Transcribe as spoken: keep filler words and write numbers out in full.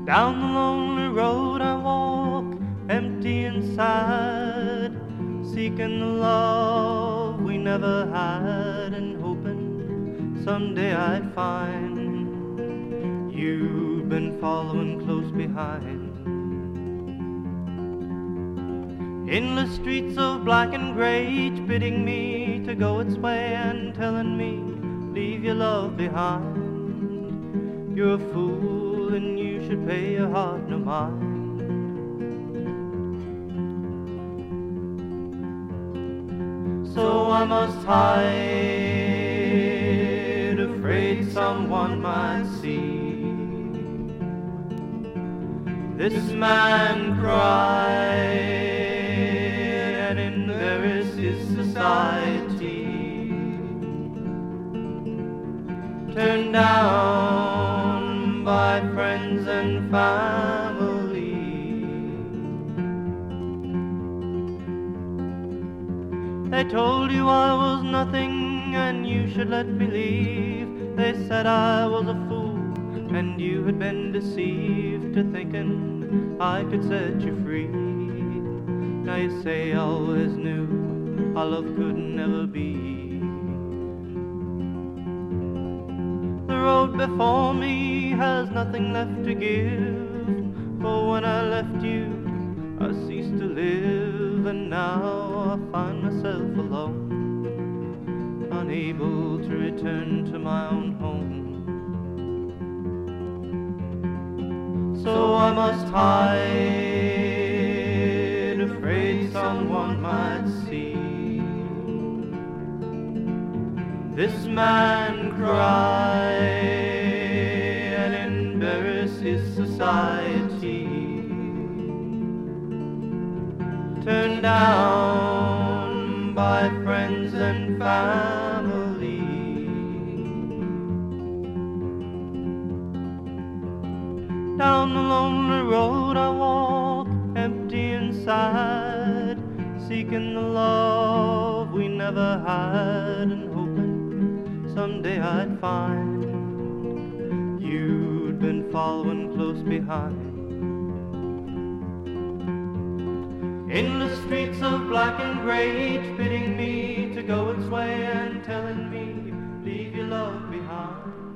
Down the lonely road I walk, empty inside, seeking the love we never had, and hoping someday I'd find you'd been following close behind. Endless streets of black and gray, each bidding me to go its way and telling me, leave your love behind. You're a fool and you should pay your heart no mind. So I must hide, afraid someone might see this man cry and embarrass his society. Turned down by friends and family. They told you I was nothing and you should let me leave. They said I was a fool and you had been deceived to thinking I could set you free. Now you say I always knew our love could never be. The road before me has nothing left to give, for when I left you I ceased to live, and now I find myself alone, unable to return to my own home. So I must hide, afraid someone might see this man cry and embarrass his society. Turned down by friends and family. Down the lonely road I walk, empty inside, seeking the love we never had, and hoping someday I'd find you'd been following close behind. Endless streets of black and gray, each bidding me to go its way and telling me, leave your love behind.